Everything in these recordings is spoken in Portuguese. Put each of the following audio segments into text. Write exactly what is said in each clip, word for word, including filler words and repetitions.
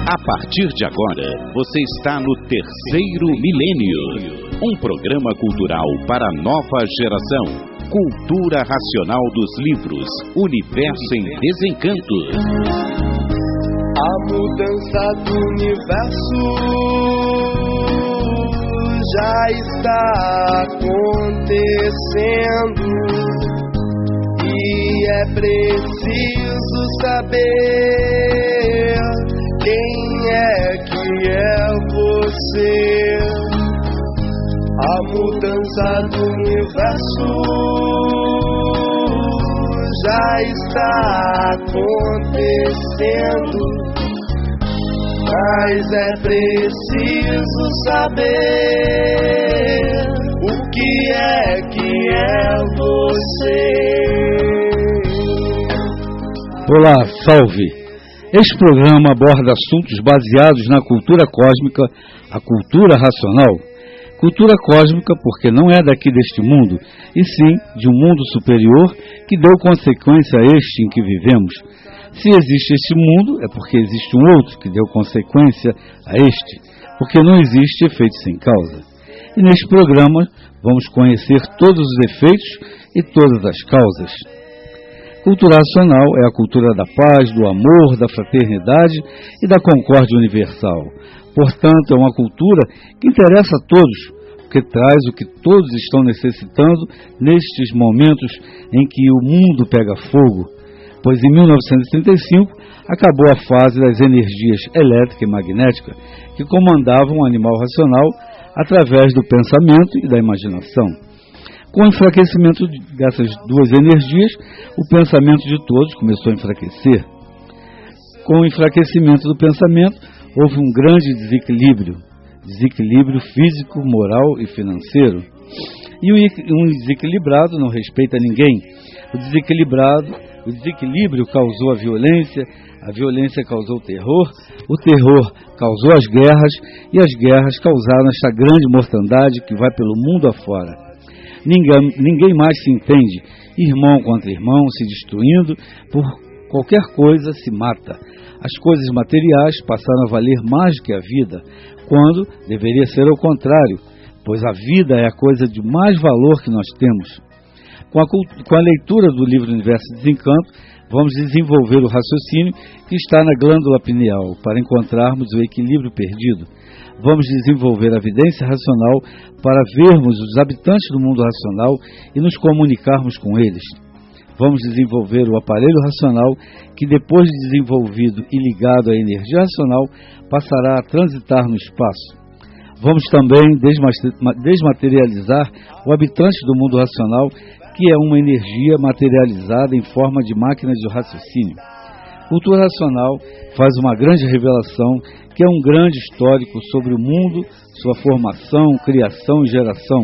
A partir de agora, você está no Terceiro Milênio, um programa cultural para a nova geração. Cultura racional dos livros, Universo em Desencanto. A mudança do universo já está acontecendo e é preciso saber quem é que é você. A mudança do universo já está acontecendo, mas é preciso saber o que é que é você. Olá, salve! Este programa aborda assuntos baseados na cultura cósmica, a cultura racional. Cultura cósmica porque não é daqui deste mundo, e sim de um mundo superior que deu consequência a este em que vivemos. Se existe este mundo, é porque existe um outro que deu consequência a este, porque não existe efeito sem causa. E neste programa vamos conhecer todos os efeitos e todas as causas. Cultura racional é a cultura da paz, do amor, da fraternidade e da concórdia universal. Portanto, é uma cultura que interessa a todos, porque traz o que todos estão necessitando nestes momentos em que o mundo pega fogo. Pois em mil novecentos e trinta e cinco acabou a fase das energias elétrica e magnética que comandavam o animal racional através do pensamento e da imaginação. Com o enfraquecimento dessas duas energias, o pensamento de todos começou a enfraquecer. Com o enfraquecimento do pensamento, houve um grande desequilíbrio, desequilíbrio físico, moral e financeiro. E um desequilibrado não respeita ninguém. O desequilibrado, o desequilíbrio causou a violência, a violência causou o terror, o terror causou as guerras, e as guerras causaram esta grande mortandade que vai pelo mundo afora. Ninguém, ninguém mais se entende, irmão contra irmão, se destruindo, por qualquer coisa se mata. As coisas materiais passaram a valer mais do que a vida, quando deveria ser ao contrário, pois a vida é a coisa de mais valor que nós temos. Com a, com a leitura do livro Universo de Desencanto, vamos desenvolver o raciocínio que está na glândula pineal, para encontrarmos o equilíbrio perdido. Vamos desenvolver a vidência racional para vermos os habitantes do mundo racional e nos comunicarmos com eles. Vamos desenvolver o aparelho racional que, depois de desenvolvido e ligado à energia racional, passará a transitar no espaço. Vamos também desmaterializar o habitante do mundo racional, que é uma energia materializada em forma de máquinas de raciocínio. Cultura racional faz uma grande revelação, que é um grande histórico sobre o mundo, sua formação, criação e geração.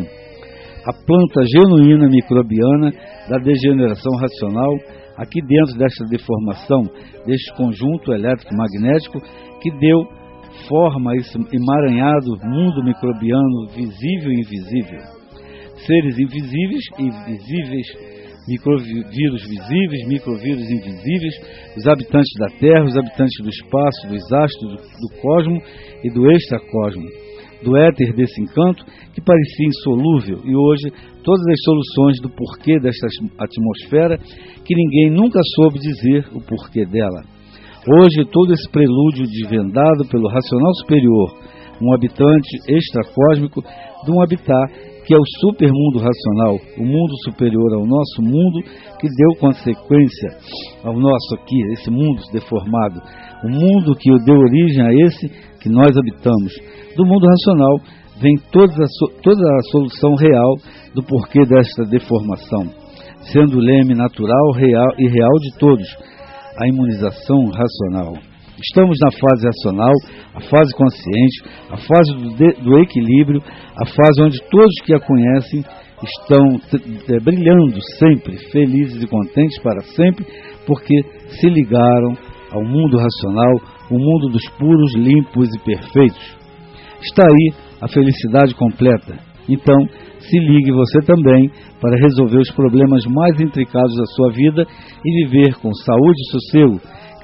A planta genuína microbiana da degeneração racional, aqui dentro desta deformação, deste conjunto elétrico-magnético, que deu forma a esse emaranhado mundo microbiano visível e invisível. Seres invisíveis e visíveis, microvírus visíveis, microvírus invisíveis, os habitantes da Terra, os habitantes do espaço, dos astros, do, do cosmo e do extracosmo, do éter desse encanto que parecia insolúvel, e hoje todas as soluções do porquê desta atmosfera que ninguém nunca soube dizer o porquê dela. Hoje todo esse prelúdio desvendado pelo racional superior, um habitante extracósmico de um habitat que é o supermundo racional, o mundo superior ao nosso mundo, que deu consequência ao nosso aqui, esse mundo deformado, o mundo que deu origem a esse que nós habitamos. Do mundo racional vem toda a, toda a solução real do porquê desta deformação, sendo o leme natural, real e real de todos, a imunização racional. Estamos na fase racional, a fase consciente, a fase do, de, do equilíbrio, a fase onde todos que a conhecem estão é, brilhando sempre, felizes e contentes para sempre, porque se ligaram ao mundo racional, o mundo dos puros, limpos e perfeitos. Está aí a felicidade completa. Então, se ligue você também para resolver os problemas mais intricados da sua vida e viver com saúde e sossego,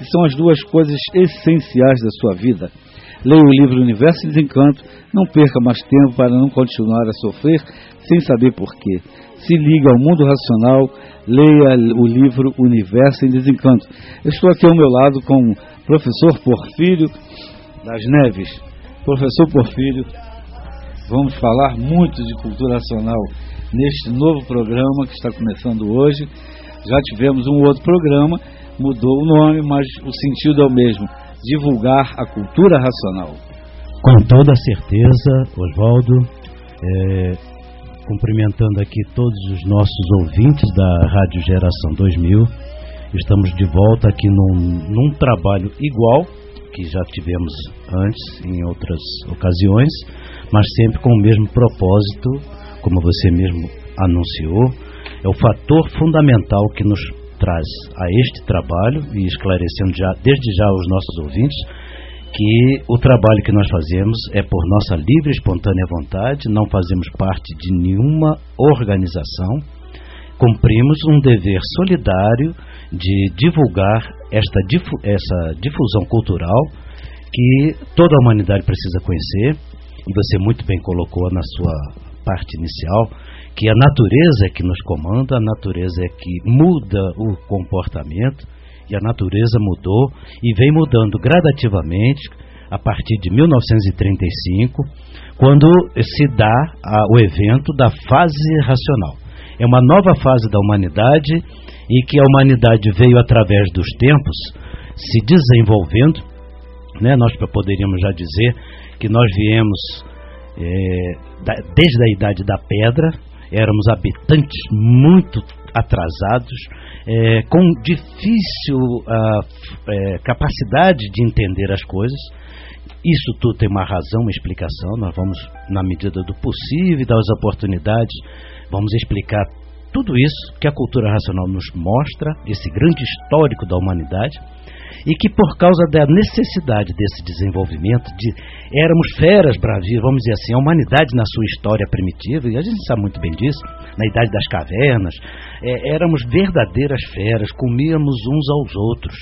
que são as duas coisas essenciais da sua vida. Leia o livro Universo em Desencanto, não perca mais tempo para não continuar a sofrer sem saber porquê. Se liga ao mundo racional, leia o livro Universo em Desencanto. Eu estou aqui ao meu lado com o professor Porfírio das Neves. Professor Porfírio, vamos falar muito de cultura racional neste novo programa que está começando hoje. Já tivemos um outro programa, mudou o nome, mas o sentido é o mesmo: divulgar a cultura racional. Com toda certeza, Oswaldo, é, cumprimentando aqui todos os nossos ouvintes da Rádio Geração dois mil, estamos de volta aqui num, num trabalho igual que já tivemos antes em outras ocasiões, mas sempre com o mesmo propósito, como você mesmo anunciou. É o fator fundamental que nos traz a este trabalho, e esclarecendo já, desde já aos nossos ouvintes, que o trabalho que nós fazemos é por nossa livre e espontânea vontade, não fazemos parte de nenhuma organização, cumprimos um dever solidário de divulgar esta difu- essa difusão cultural que toda a humanidade precisa conhecer, e você muito bem colocou na sua parte inicial, que a natureza é que nos comanda, a natureza é que muda o comportamento, e a natureza mudou e vem mudando gradativamente a partir de mil novecentos e trinta e cinco, quando se dá a, o evento da fase racional. É uma nova fase da humanidade, e que a humanidade veio através dos tempos se desenvolvendo, né? Nós poderíamos já dizer que nós viemos é, da, desde a idade da pedra, éramos habitantes muito atrasados, é, com difícil a, é, capacidade de entender as coisas. Isso tudo tem uma razão, uma explicação. Nós vamos, na medida do possível e das oportunidades, vamos explicar tudo isso que a cultura racional nos mostra, esse grande histórico da humanidade, e que por causa da necessidade desse desenvolvimento, de éramos feras bravias, vamos dizer assim, a humanidade na sua história primitiva, e a gente sabe muito bem disso, na idade das cavernas, é, éramos verdadeiras feras, comíamos uns aos outros.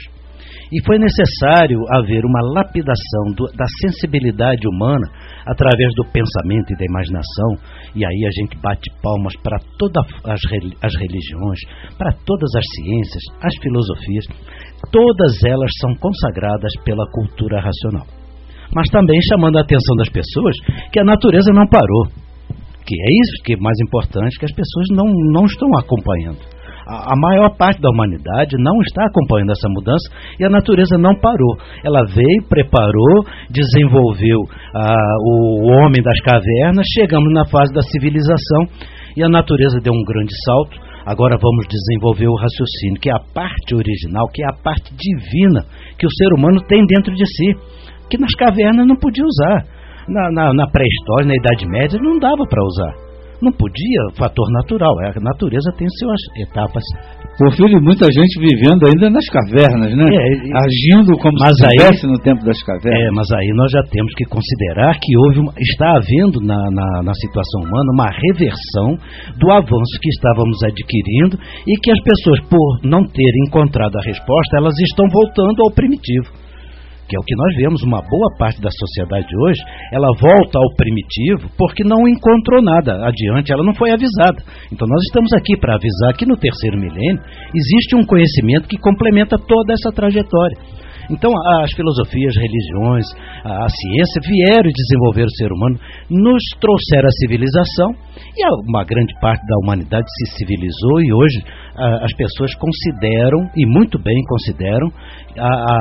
E foi necessário haver uma lapidação do, da sensibilidade humana através do pensamento e da imaginação, e aí a gente bate palmas para todas as, as religiões, para todas as ciências, as filosofias, todas elas são consagradas pela cultura racional. Mas também chamando a atenção das pessoas que a natureza não parou, que é isso que é mais importante, que as pessoas não, não estão acompanhando. A maior parte da humanidade não está acompanhando essa mudança, e a natureza não parou. Ela veio, preparou, desenvolveu ah, o homem das cavernas, chegamos na fase da civilização e a natureza deu um grande salto. Agora vamos desenvolver o raciocínio, que é a parte original, que é a parte divina que o ser humano tem dentro de si, que nas cavernas não podia usar. Na, na, na pré-história, na Idade Média, não dava para usar. Não podia, fator natural, a natureza tem suas etapas. Porfírio, muita gente vivendo ainda nas cavernas, né? É, agindo como mas se estivesse aí, no tempo das cavernas. É, mas aí nós já temos que considerar que houve uma, está havendo na, na, na situação humana uma reversão do avanço que estávamos adquirindo, e que as pessoas, por não terem encontrado a resposta, elas estão voltando ao primitivo. Que é o que nós vemos, uma boa parte da sociedade de hoje, ela volta ao primitivo porque não encontrou nada adiante, ela não foi avisada. Então nós estamos aqui para avisar que no terceiro milênio existe um conhecimento que complementa toda essa trajetória. Então as filosofias, as religiões, a, a ciência vieram desenvolver o ser humano, nos trouxeram a civilização, e uma grande parte da humanidade se civilizou, e hoje a, as pessoas consideram, e muito bem consideram, a, a,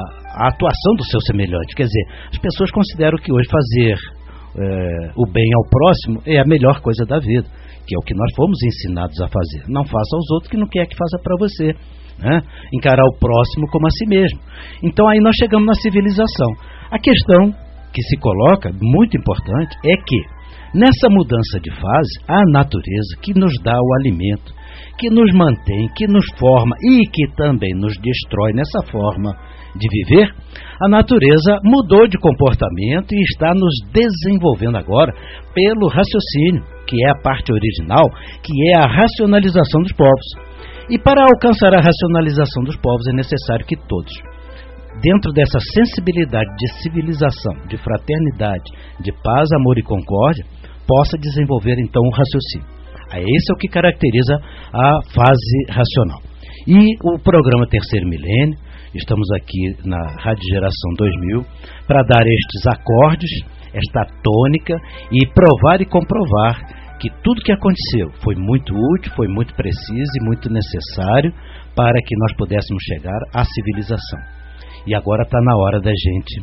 a atuação do seu semelhante. Quer dizer, as pessoas consideram que hoje fazer é, o bem ao próximo é a melhor coisa da vida, que é o que nós fomos ensinados a fazer. Não faça aos outros que não quer que faça para você. Né? Encarar o próximo como a si mesmo. Então aí nós chegamos na civilização. A questão que se coloca, muito importante, é que nessa mudança de fase, a natureza que nos dá o alimento, que nos mantém, que nos forma e que também nos destrói nessa forma de viver, a natureza mudou de comportamento e está nos desenvolvendo agora pelo raciocínio, que é a parte original, que é a racionalização dos povos. E para alcançar a racionalização dos povos é necessário que todos, dentro dessa sensibilidade de civilização, de fraternidade, de paz, amor e concórdia, possa desenvolver então um raciocínio. Esse é o que caracteriza a fase racional. E o programa Terceiro Milênio, estamos aqui na Rádio Geração dois mil, para dar estes acordes, esta tônica, e provar e comprovar que tudo que aconteceu foi muito útil, foi muito preciso e muito necessário para que nós pudéssemos chegar à civilização. E agora está na hora da gente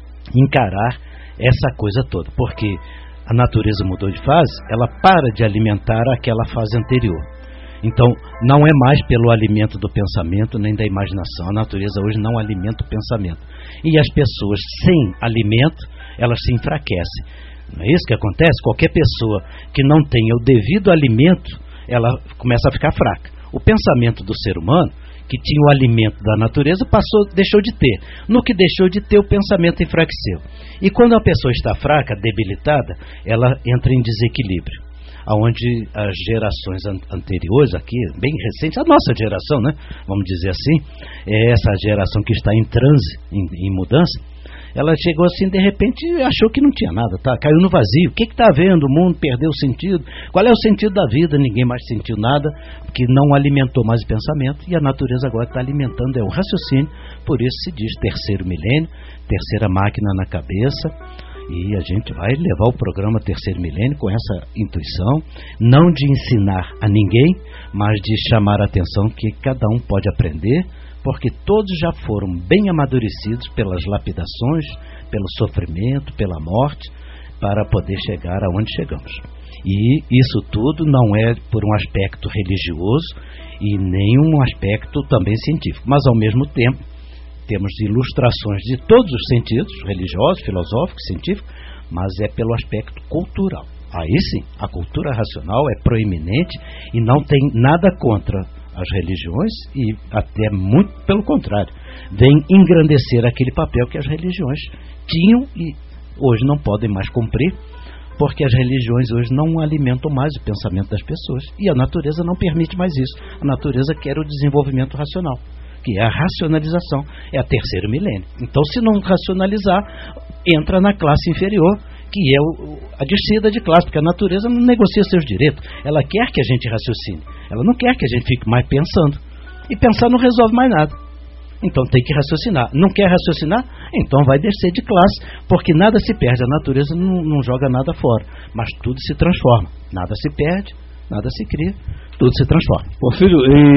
encarar essa coisa toda, porque a natureza mudou de fase, ela para de alimentar aquela fase anterior. Então, não é mais pelo alimento do pensamento nem da imaginação. A natureza hoje não alimenta o pensamento. E as pessoas sem alimento, elas se enfraquecem. Não é isso que acontece? Qualquer pessoa que não tenha o devido alimento, ela começa a ficar fraca. O pensamento do ser humano, que tinha o alimento da natureza, passou, deixou de ter. No que deixou de ter, o pensamento enfraqueceu. E quando a pessoa está fraca, debilitada, ela entra em desequilíbrio. Onde as gerações an- anteriores aqui, bem recentes, a nossa geração, né, vamos dizer assim, é essa geração que está em transe, em, em mudança, ela chegou assim, de repente, achou que não tinha nada, tá? Caiu no vazio. O que está havendo? O mundo perdeu o sentido. Qual é o sentido da vida? Ninguém mais sentiu nada, porque não alimentou mais o pensamento, e a natureza agora está alimentando é o raciocínio. Por isso se diz terceiro milênio, terceira máquina na cabeça. E a gente vai levar o programa Terceiro Milênio com essa intuição, não de ensinar a ninguém, mas de chamar a atenção que cada um pode aprender, porque todos já foram bem amadurecidos pelas lapidações, pelo sofrimento, pela morte, para poder chegar aonde chegamos. E isso tudo não é por um aspecto religioso e nem um aspecto também científico, mas ao mesmo tempo temos ilustrações de todos os sentidos, religiosos, filosóficos, científicos, mas é pelo aspecto cultural. Aí sim, a cultura racional é proeminente e não tem nada contra as religiões e até muito pelo contrário, vem engrandecer aquele papel que as religiões tinham e hoje não podem mais cumprir, porque as religiões hoje não alimentam mais o pensamento das pessoas e a natureza não permite mais isso. A natureza quer o desenvolvimento racional, que é a racionalização, é a terceiro milênio. Então, se não racionalizar, entra na classe inferior, que é o, a descida de classe, porque a natureza não negocia seus direitos. Ela quer que a gente raciocine, ela não quer que a gente fique mais pensando. E pensar não resolve mais nada. Então tem que raciocinar. Não quer raciocinar? Então vai descer de classe, porque nada se perde. A natureza não, não joga nada fora, mas tudo se transforma. Nada se perde, nada se cria, tudo se transforma. Porfírio,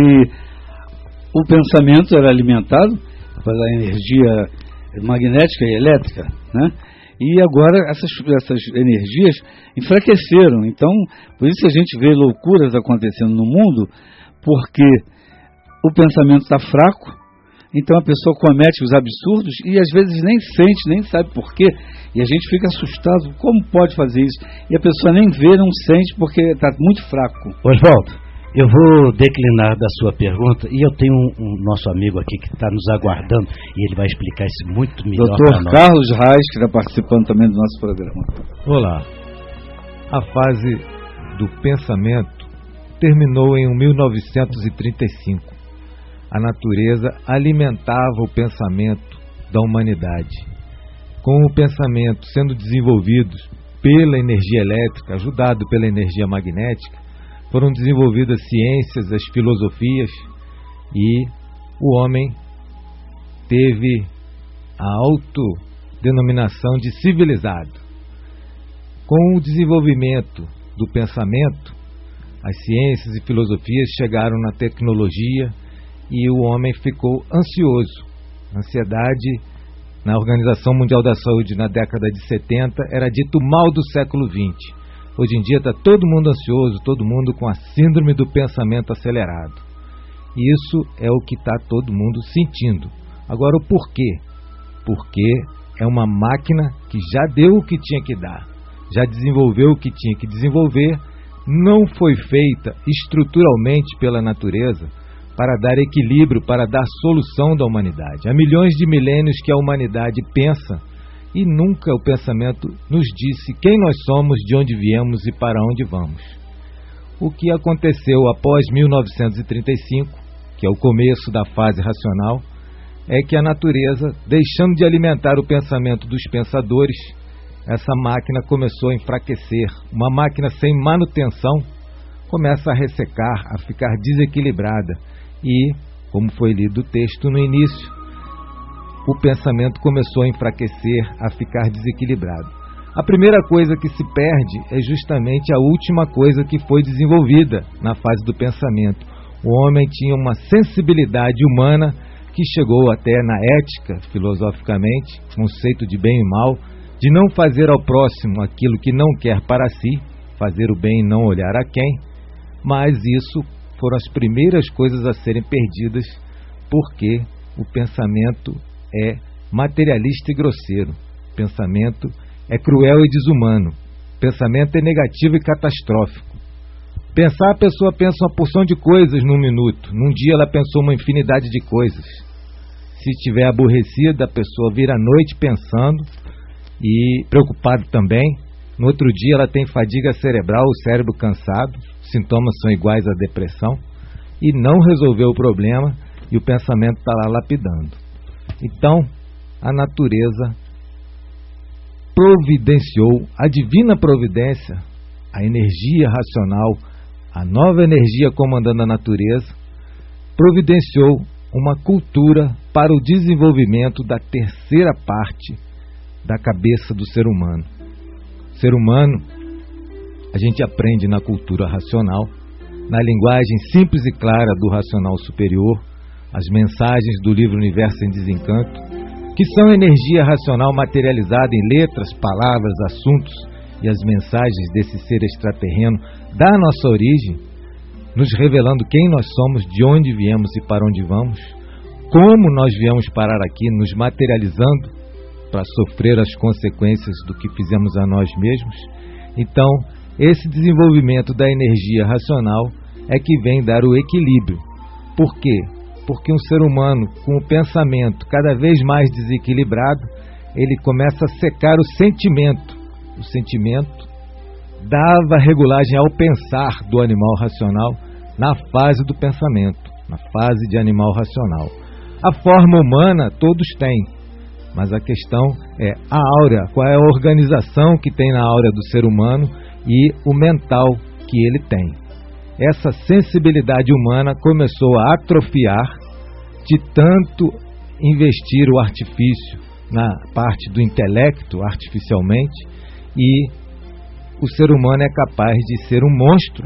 e o pensamento era alimentado pela energia magnética e elétrica, né? E agora essas, essas energias enfraqueceram. Então, por isso que a gente vê loucuras acontecendo no mundo, porque o pensamento está fraco, então a pessoa comete os absurdos e às vezes nem sente, nem sabe por quê. E a gente fica assustado, como pode fazer isso? E a pessoa nem vê, não sente, porque está muito fraco. Oswaldo, eu vou declinar da sua pergunta e eu tenho um, um nosso amigo aqui que está nos aguardando e ele vai explicar isso muito melhor para nós. doutor Carlos Reis, que está participando também do nosso programa. Olá. A fase do pensamento terminou em mil novecentos e trinta e cinco. A natureza alimentava o pensamento da humanidade. Com o pensamento sendo desenvolvido pela energia elétrica, ajudado pela energia magnética, foram desenvolvidas as ciências, as filosofias, e o homem teve a autodenominação de civilizado. Com o desenvolvimento do pensamento, as ciências e filosofias chegaram na tecnologia e o homem ficou ansioso. A ansiedade, na Organização Mundial da Saúde, na década de setenta, era dito mal do século vinte. Hoje em dia está todo mundo ansioso, todo mundo com a síndrome do pensamento acelerado. Isso é o que está todo mundo sentindo. Agora, o porquê? Porque é uma máquina que já deu o que tinha que dar, já desenvolveu o que tinha que desenvolver, não foi feita estruturalmente pela natureza para dar equilíbrio, para dar solução da humanidade. Há milhões de milênios que a humanidade pensa e nunca o pensamento nos disse quem nós somos, de onde viemos e para onde vamos. O que aconteceu após mil novecentos e trinta e cinco, que é o começo da fase racional, é que a natureza, deixando de alimentar o pensamento dos pensadores, essa máquina começou a enfraquecer. Uma máquina sem manutenção começa a ressecar, a ficar desequilibrada. E, como foi lido o texto no início, o pensamento começou a enfraquecer, a ficar desequilibrado. A primeira coisa que se perde é justamente a última coisa que foi desenvolvida na fase do pensamento. O homem tinha uma sensibilidade humana que chegou até na ética, filosoficamente, conceito de bem e mal, de não fazer ao próximo aquilo que não quer para si, fazer o bem e não olhar a quem, mas isso foram as primeiras coisas a serem perdidas, porque o pensamento é materialista e grosseiro, o pensamento é cruel e desumano, o pensamento é negativo e catastrófico. Pensar, a pessoa pensa uma porção de coisas num minuto, num dia ela pensou uma infinidade de coisas. Se estiver aborrecida, a pessoa vira a noite pensando e preocupado também. No outro dia ela tem fadiga cerebral, o cérebro cansado, os sintomas são iguais à depressão, e não resolveu o problema e o pensamento está lá lapidando. Então, a natureza providenciou, a divina providência, a energia racional, a nova energia comandando a natureza, providenciou uma cultura para o desenvolvimento da terceira parte da cabeça do ser humano. O ser humano, a gente aprende na cultura racional, na linguagem simples e clara do racional superior, as mensagens do livro Universo em Desencanto, que são energia racional materializada em letras, palavras, assuntos e as mensagens desse ser extraterreno da nossa origem, nos revelando quem nós somos, de onde viemos e para onde vamos, como nós viemos parar aqui, nos materializando para sofrer as consequências do que fizemos a nós mesmos. Então, esse desenvolvimento da energia racional é que vem dar o equilíbrio. Por quê? Porque um ser humano com o pensamento cada vez mais desequilibrado, ele começa a secar o sentimento. O sentimento dava regulagem ao pensar do animal racional na fase do pensamento, na fase de animal racional. A forma humana todos têm, mas a questão é a áurea, qual é a organização que tem na áurea do ser humano e o mental que ele tem. Essa sensibilidade humana começou a atrofiar de tanto investir o artifício na parte do intelecto, artificialmente, e o ser humano é capaz de ser um monstro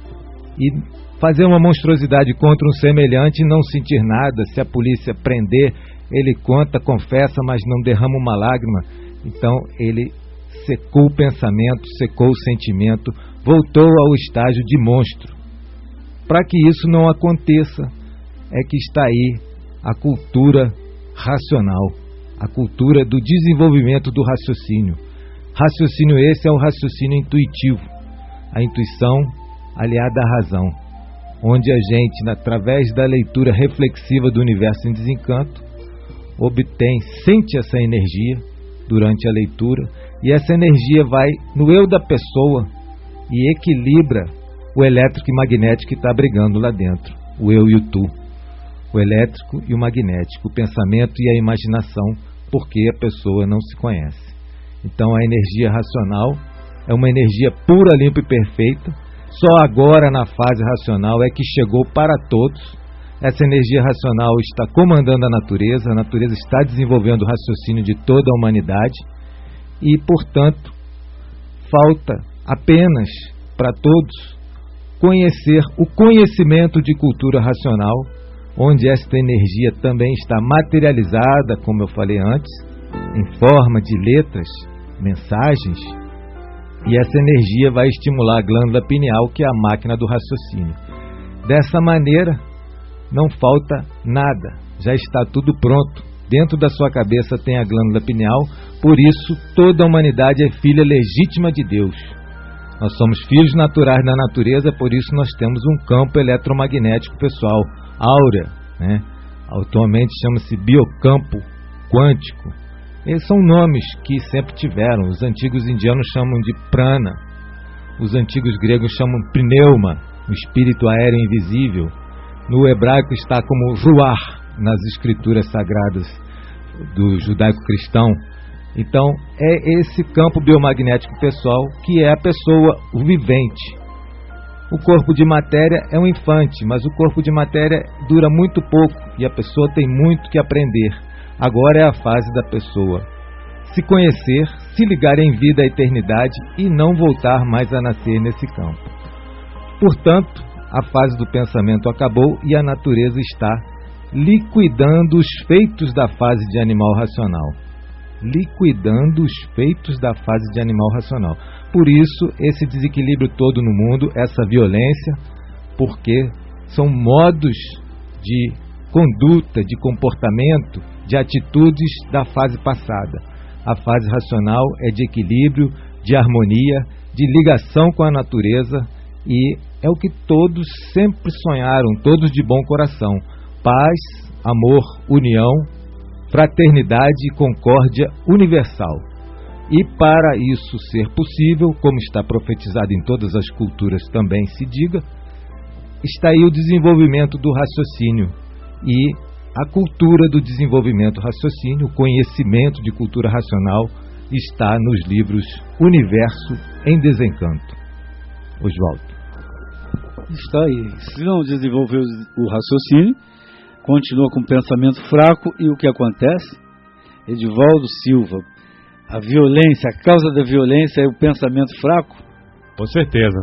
e fazer uma monstruosidade contra um semelhante e não sentir nada. Se a polícia prender, ele conta, confessa, mas não derrama uma lágrima. Então ele secou o pensamento, secou o sentimento, voltou ao estágio de monstro. Para que isso não aconteça, é que está aí a cultura racional, a cultura do desenvolvimento do raciocínio. Raciocínio esse é o raciocínio intuitivo, a intuição aliada à razão, onde a gente, através da leitura reflexiva do Universo em Desencanto, obtém, sente essa energia durante a leitura, e essa energia vai no eu da pessoa e equilibra o elétrico e magnético que está brigando lá dentro, o eu e o tu, o elétrico e o magnético, o pensamento e a imaginação, porque a pessoa não se conhece. Então a energia racional é uma energia pura, limpa e perfeita. Só agora na fase racional é que chegou para todos. Essa energia racional está comandando a natureza, a natureza está desenvolvendo o raciocínio de toda a humanidade e, portanto, falta apenas para todos conhecer o conhecimento de cultura racional, onde esta energia também está materializada, como eu falei antes, em forma de letras, mensagens, e essa energia vai estimular a glândula pineal, que é a máquina do raciocínio. Dessa maneira, não falta nada, já está tudo pronto. Dentro da sua cabeça tem a glândula pineal, por isso toda a humanidade é filha legítima de Deus. Nós somos filhos naturais da natureza, por isso nós temos um campo eletromagnético pessoal, áurea, né? Atualmente chama-se biocampo quântico. Esses são nomes que sempre tiveram. Os antigos indianos chamam de prana, os antigos gregos chamam pneuma, o espírito aéreo invisível. No hebraico está como ruach, nas escrituras sagradas do judaico-cristão. Então, é esse campo biomagnético pessoal que é a pessoa, o vivente. O corpo de matéria é um infante, mas o corpo de matéria dura muito pouco e a pessoa tem muito que aprender. Agora é a fase da pessoa se conhecer, se ligar em vida à eternidade e não voltar mais a nascer nesse campo. Portanto, a fase do pensamento acabou e a natureza está liquidando os feitos da fase de animal racional. Liquidando os feitos da fase de animal racional. Por isso, esse desequilíbrio todo no mundo, essa violência, porque são modos de conduta, de comportamento, de atitudes da fase passada. A fase racional é de equilíbrio, de harmonia, de ligação com a natureza e é o que todos sempre sonharam, todos de bom coração. Paz, amor, união, fraternidade e concórdia universal. E para isso ser possível, como está profetizado em todas as culturas também se diga, está aí o desenvolvimento do raciocínio e a cultura do desenvolvimento raciocínio, o conhecimento de cultura racional está nos livros Universo em Desencanto. Oswaldo. Está aí. Se não desenvolveu o raciocínio, continua com o pensamento fraco e o que acontece? Edivaldo Silva, a violência, a causa da violência é o pensamento fraco? Com certeza.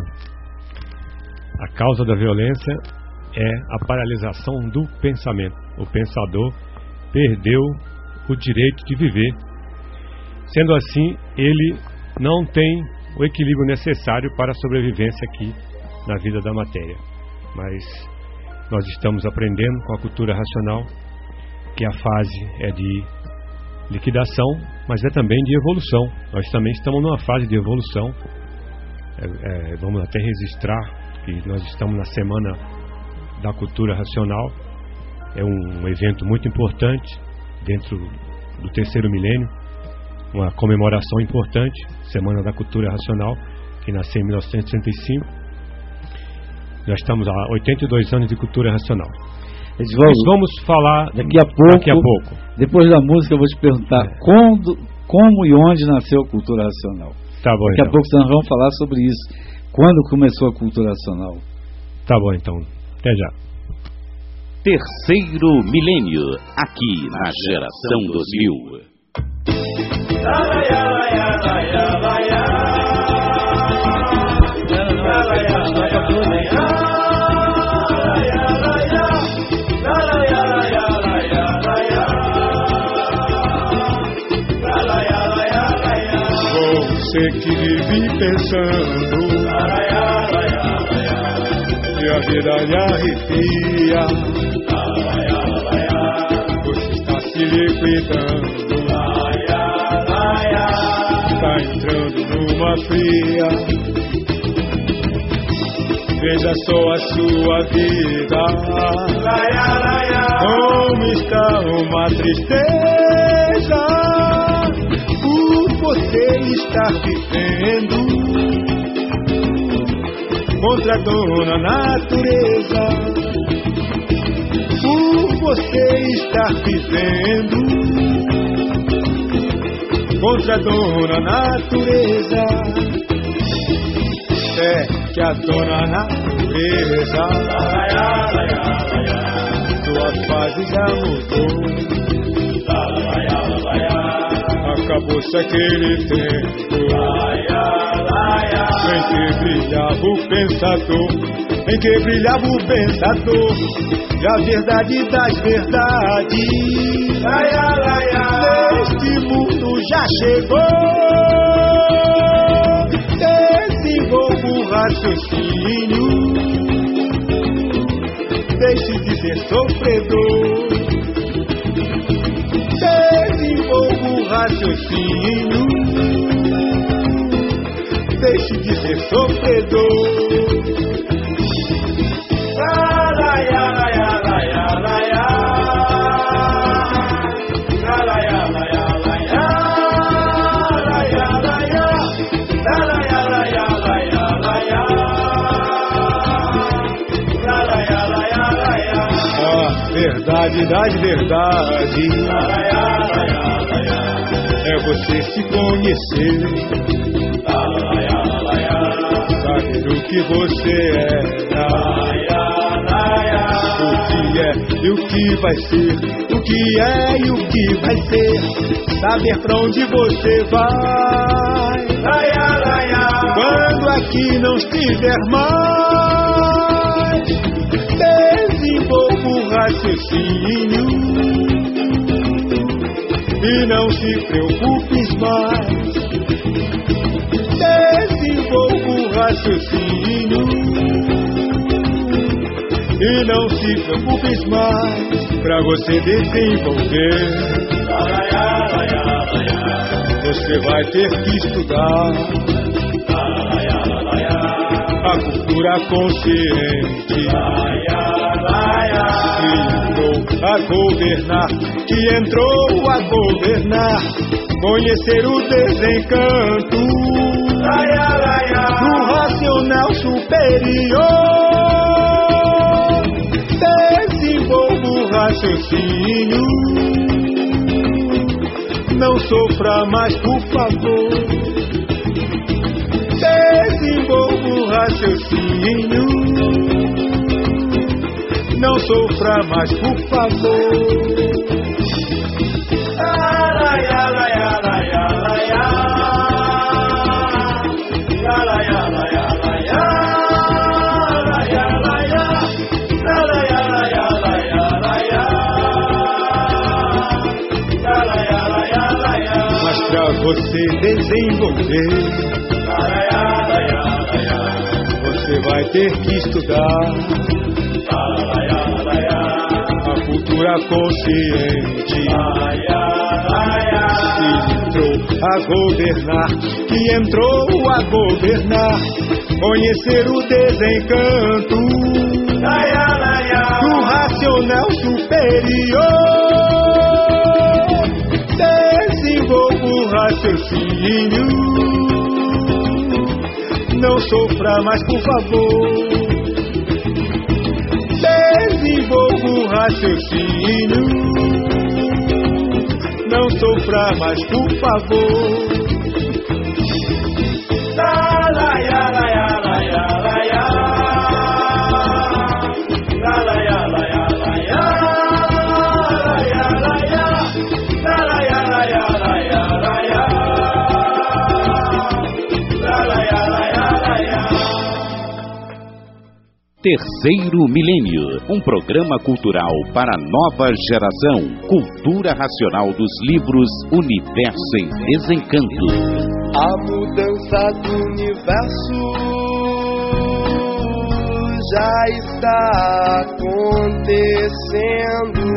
A causa da violência é a paralisação do pensamento. O pensador perdeu o direito de viver. Sendo assim, ele não tem o equilíbrio necessário para a sobrevivência aqui na vida da matéria. Mas nós estamos aprendendo com a cultura racional que a fase é de liquidação, mas é também de evolução. Nós também estamos numa fase de evolução. É, é, vamos até registrar que nós estamos na Semana da Cultura Racional. É um, um evento muito importante dentro do terceiro milênio, uma comemoração importante, Semana da Cultura Racional, que nasceu em mil novecentos e sessenta e cinco. Já estamos há oitenta e dois anos de cultura racional. Edivaldo, nós vamos falar daqui a pouco, daqui a pouco. Depois da música eu vou te perguntar é. quando, como e onde nasceu a cultura racional. Tá bom, daqui então. a pouco nós vamos falar sobre isso. Quando começou a cultura racional? Tá bom, então. Até já. Terceiro milênio, aqui na Geração dois mil. Você que vive pensando e a vida lhe arrepia, você está se liquidando, está entrando numa fria. Veja só a sua vida, como está uma tristeza por você estar vivendo contra a dona natureza, por você estar vivendo contra a dona natureza. É que a dona natureza sua fase já mudou. Acabou-se aquele tempo em que brilhava o pensador, em que brilhava o pensador, e a verdade das verdades neste mundo já chegou. Desenvolva o raciocínio, deixe de ser sofredor. Desenvolva o raciocínio, deixe de ser sofredor. A verdade das verdades. É você se conhecer, saber o que você é, o que é e o que vai ser, o que é e o que vai ser, saber pra onde você vai, quando aqui não estiver mais. Desenvolva o raciocínio e não se preocupes mais. Desenvolva o raciocínio e não se preocupes mais. Pra você desenvolver, você vai ter que estudar a cultura consciente que entrou a governar, que entrou a governar, conhecer o desencanto do racional superior. Desenvolva o raciocínio, não sofra mais, por favor. Desenvolva o raciocínio, não sofra mais, por favor. Mas pra você desenvolver, você vai ter que estudar a cultura consciente que entrou a governar, que entrou a governar, conhecer o desencanto do racional superior. Desenvolva o raciocínio, não sofra mais, por favor. Desenvolva o raciocínio, não sofra mais, por favor. Terceiro Milênio, um programa cultural para a nova geração. Cultura racional dos livros Universo em Desencanto. A mudança do universo já está acontecendo.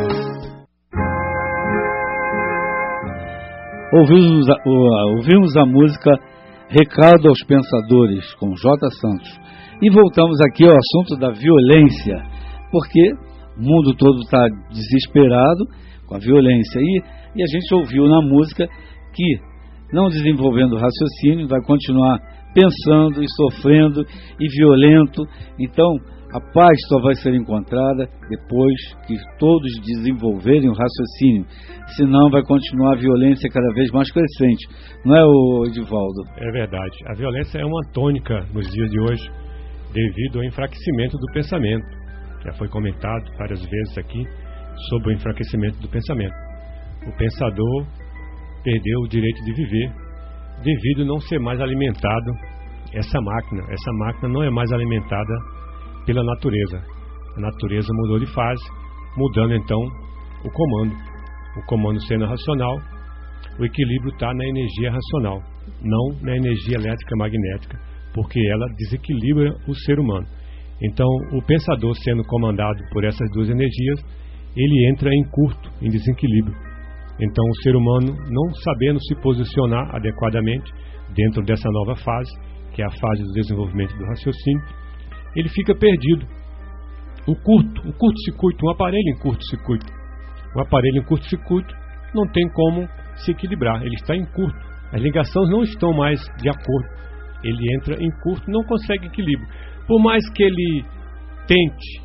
Ouvimos a, ouvimos a música Recado aos Pensadores, com J. Santos. E voltamos aqui ao assunto da violência, porque o mundo todo está desesperado com a violência. E, e a gente ouviu na música que, não desenvolvendo raciocínio, vai continuar pensando e sofrendo e violento. Então, a paz só vai ser encontrada depois que todos desenvolverem o raciocínio. Senão vai continuar a violência cada vez mais crescente. Não é, o Edivaldo? É verdade. A violência é uma tônica nos dias de hoje, devido ao enfraquecimento do pensamento. Já foi comentado várias vezes aqui sobre o enfraquecimento do pensamento. O pensador perdeu o direito de viver devido a não ser mais alimentado essa máquina. Essa máquina não é mais alimentada pela natureza. A natureza mudou de fase, mudando então o comando. O comando sendo racional, o equilíbrio está na energia racional, não na energia elétrica magnética, porque ela desequilibra o ser humano. Então, o pensador sendo comandado por essas duas energias, ele entra em curto, em desequilíbrio. Então, o ser humano, não sabendo se posicionar adequadamente dentro dessa nova fase, que é a fase do desenvolvimento do raciocínio, ele fica perdido. Um curto, um curto-circuito, um aparelho em curto-circuito. Um aparelho em curto-circuito não tem como se equilibrar, ele está em curto. As ligações não estão mais de acordo. Ele entra em curto, não consegue equilíbrio. Por mais que ele tente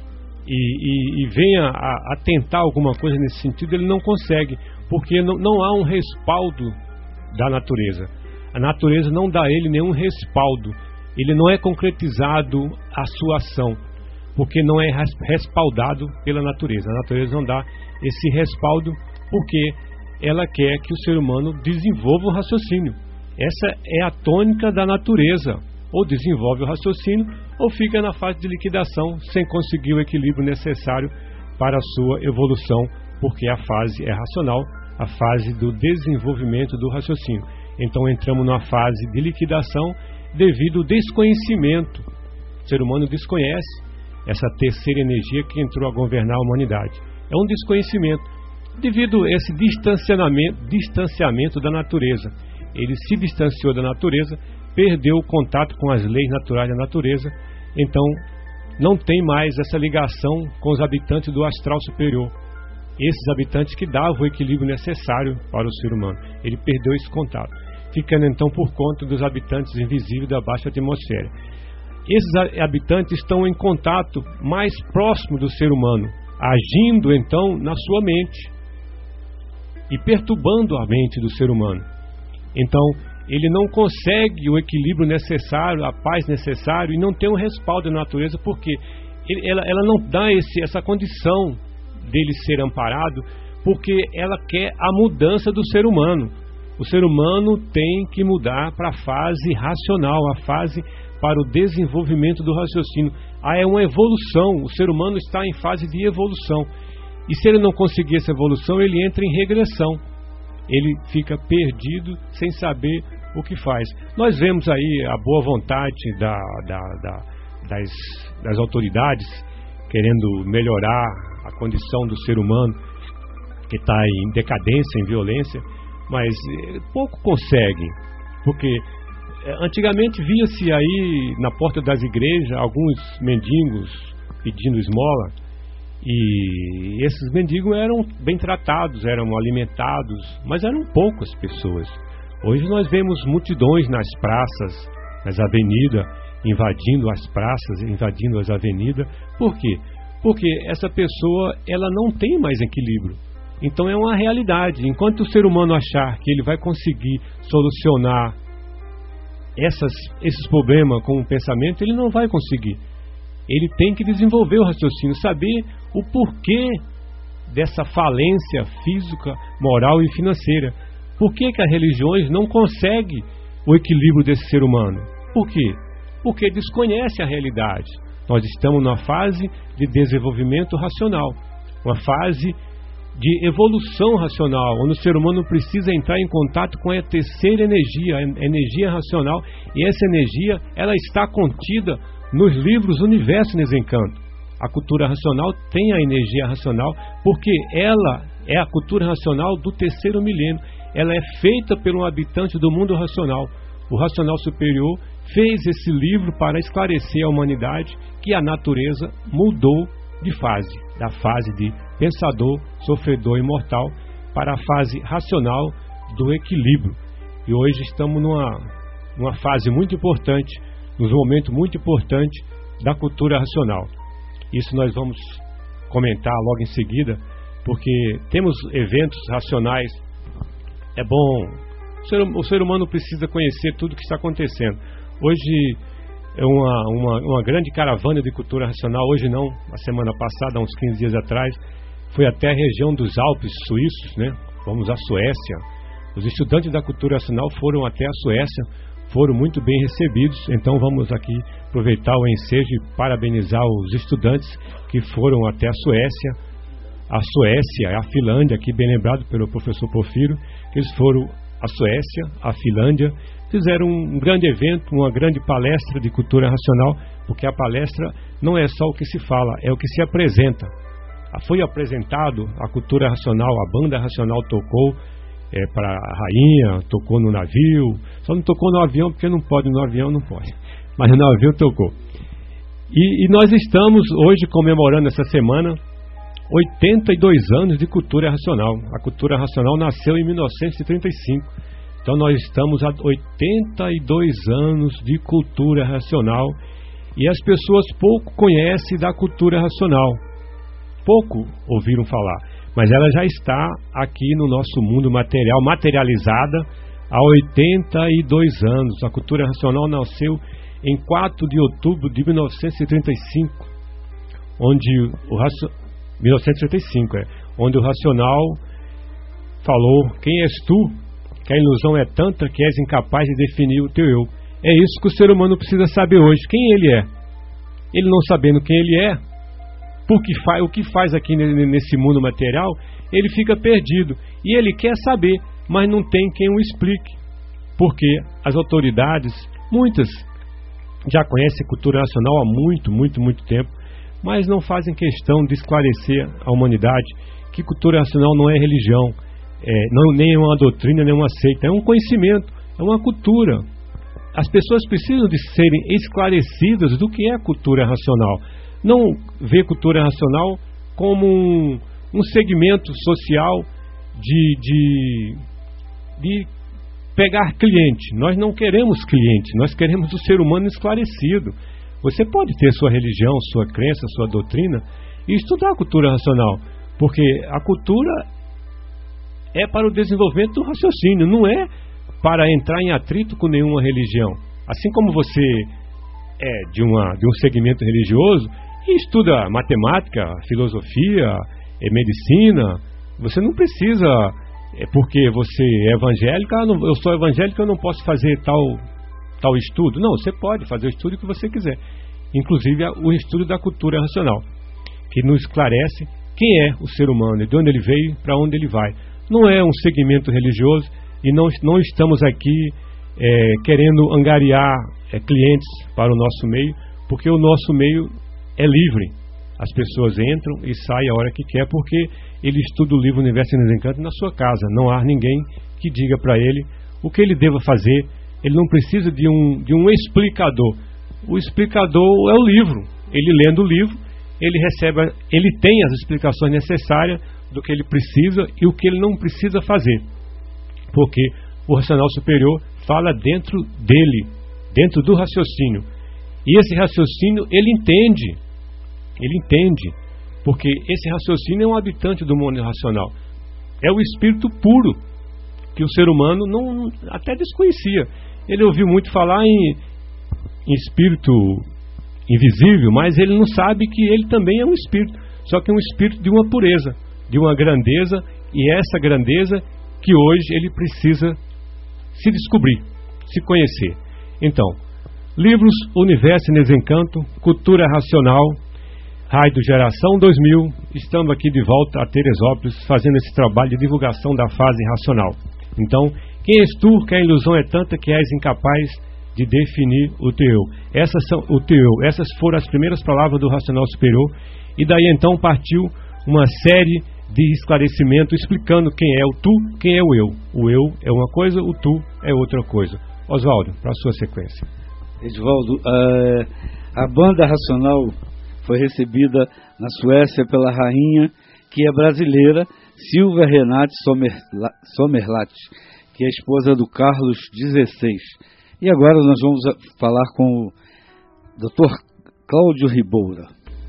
e, e, e venha a, a tentar alguma coisa nesse sentido, ele não consegue, porque não, não há um respaldo da natureza. A natureza não dá a ele nenhum respaldo, ele não é concretizado a sua ação, porque não é respaldado pela natureza. A natureza não dá esse respaldo porque ela quer que o ser humano desenvolva o raciocínio. Essa é a tônica da natureza. Ou desenvolve o raciocínio, ou fica na fase de liquidação, sem conseguir o equilíbrio necessário para a sua evolução, porque a fase é racional, a fase do desenvolvimento do raciocínio. Então entramos numa fase de liquidação devido ao desconhecimento. O ser humano desconhece essa terceira energia que entrou a governar a humanidade. É um desconhecimento, devido a esse distanciamento, distanciamento da natureza. Ele se distanciou da natureza, perdeu o contato com as leis naturais da natureza, então não tem mais essa ligação com os habitantes do astral superior. Esses habitantes que davam o equilíbrio necessário para o ser humano. Ele perdeu esse contato, ficando então por conta dos habitantes invisíveis da baixa atmosfera. Esses habitantes estão em contato mais próximo do ser humano, agindo então na sua mente e perturbando a mente do ser humano. Então ele não consegue o equilíbrio necessário, a paz necessária, e não tem um respaldo da natureza, porque ele, ela, ela não dá esse, essa condição dele ser amparado, porque ela quer a mudança do ser humano. O ser humano tem que mudar para a fase racional, a fase para o desenvolvimento do raciocínio. Ah, é uma evolução, o ser humano está em fase de evolução, e se ele não conseguir essa evolução, ele entra em regressão, ele fica perdido, sem saber o que faz. Nós vemos aí a boa vontade da, da, da, das, das autoridades querendo melhorar a condição do ser humano que está em decadência, em violência, mas pouco consegue, porque antigamente via-se aí na porta das igrejas alguns mendigos pedindo esmola, e esses mendigos eram bem tratados, eram alimentados, mas eram poucas pessoas. Hoje nós vemos multidões nas praças, nas avenidas, invadindo as praças, invadindo as avenidas. Por quê? Porque essa pessoa, ela não tem mais equilíbrio. Então é uma realidade. Enquanto o ser humano achar que ele vai conseguir solucionar essas, esses problemas com o pensamento, ele não vai conseguir. Ele tem que desenvolver o raciocínio, saber o porquê dessa falência física, moral e financeira. Por que que as religiões não conseguem o equilíbrio desse ser humano? Por quê? Porque desconhece a realidade. Nós estamos numa fase de desenvolvimento racional, uma fase de evolução racional, onde o ser humano precisa entrar em contato com a terceira energia, a energia racional, e essa energia, ela está contida nos livros Universo e Desencanto. A cultura racional tem a energia racional, porque ela é a cultura racional do terceiro milênio. Ela é feita por um habitante do mundo racional. O racional superior fez esse livro para esclarecer a humanidade que a natureza mudou de fase, da fase de pensador, sofredor e mortal, para a fase racional do equilíbrio. E hoje estamos numa, numa fase muito importante, num momento muito importante da cultura racional. Isso nós vamos comentar logo em seguida, porque temos eventos racionais. É bom, o ser, o ser humano precisa conhecer tudo o que está acontecendo. Hoje é uma, uma, uma grande caravana de cultura racional, hoje não, a semana passada, há uns quinze dias atrás, foi até a região dos Alpes suíços, né? Fomos à Suécia. Os estudantes da cultura racional foram até a Suécia, foram muito bem recebidos. Então vamos aqui aproveitar o ensejo e parabenizar os estudantes que foram até a Suécia. A Suécia, a Finlândia, aqui bem lembrado pelo professor Porfírio, que eles foram à Suécia, a Finlândia, fizeram um grande evento, uma grande palestra de cultura racional, porque a palestra não é só o que se fala, é o que se apresenta. Foi apresentado a cultura racional, a banda racional tocou é, para a rainha, tocou no navio, só não tocou no avião, porque não pode, no avião não pode, mas no navio tocou. E, e nós estamos hoje comemorando essa semana oitenta e dois anos de cultura racional. A cultura racional nasceu em mil novecentos e trinta e cinco. Então nós estamos há oitenta e dois anos de cultura racional, e as pessoas pouco conhecem da cultura racional. pouco ouviram falar, mas ela já está aqui no nosso mundo material, materializada há oitenta e dois anos. A cultura racional nasceu em quatro de outubro de mil novecentos e trinta e cinco, onde o racio... mil novecentos e trinta e cinco, é, onde o racional falou: quem és tu, que a ilusão é tanta que és incapaz de definir o teu eu. É isso que o ser humano precisa saber hoje, quem ele é. Ele não sabendo quem ele é, porque faz, o que faz aqui nesse mundo material, ele fica perdido. E ele quer saber, mas não tem quem o explique. Porque as autoridades, muitas, já conhecem a cultura racional há muito, muito, muito tempo, mas não fazem questão de esclarecer à humanidade que cultura racional não é religião, é, não, nem é uma doutrina, nem uma seita, é um conhecimento, é uma cultura. As pessoas precisam de serem esclarecidas do que é a cultura racional. Não ver cultura racional como um, um segmento social de, de, de pegar cliente. Nós não queremos cliente, nós queremos o ser humano esclarecido. Você pode ter sua religião, sua crença, sua doutrina e estudar a cultura racional, porque a cultura é para o desenvolvimento do raciocínio, não é para entrar em atrito com nenhuma religião. Assim como você é de, uma, de um segmento religioso e estuda matemática, filosofia, é medicina, você não precisa, é porque você é evangélica, eu sou evangélica, eu não posso fazer tal, tal estudo. Não, você pode fazer o estudo que você quiser, inclusive o estudo da cultura racional, que nos esclarece quem é o ser humano, de onde ele veio, para onde ele vai. Não é um segmento religioso e não, não estamos aqui é, querendo angariar é, clientes para o nosso meio, porque o nosso meio é livre. As pessoas entram e saem a hora que quer, porque ele estuda o livro Universo e Desencanto na sua casa. Não há ninguém que diga para ele o que ele deva fazer. Ele não precisa de um, de um explicador. O explicador é o livro. Ele lendo o livro, ele recebe, ele tem as explicações necessárias do que ele precisa e o que ele não precisa fazer. Porque o racional superior fala dentro dele, dentro do raciocínio. E esse raciocínio ele entende. Ele entende. Porque esse raciocínio é um habitante do mundo racional. É o espírito puro, que o ser humano não, até desconhecia. Ele ouviu muito falar em, em espírito invisível, mas ele não sabe que ele também é um espírito. Só que é um espírito de uma pureza, de uma grandeza, e essa grandeza que hoje ele precisa se descobrir, se conhecer. Então, livros Universo e Desencanto, Cultura Racional, Rádio Geração dois mil, estamos aqui de volta a Teresópolis, fazendo esse trabalho de divulgação da fase racional. Então, quem és tu, que a ilusão é tanta que és incapaz de definir o teu eu. Essas são o teu eu. Essas foram as primeiras palavras do racional superior, e daí então partiu uma série de esclarecimento explicando quem é o tu, quem é o eu. O eu é uma coisa, o tu é outra coisa. Oswaldo, para a sua sequência. Edivaldo, uh, a banda racional foi recebida na Suécia pela rainha, que é brasileira, Silvia Renate Sommerlath, que é esposa do Carlos dezesseis. E agora nós vamos falar com o doutor Cláudio Riboura.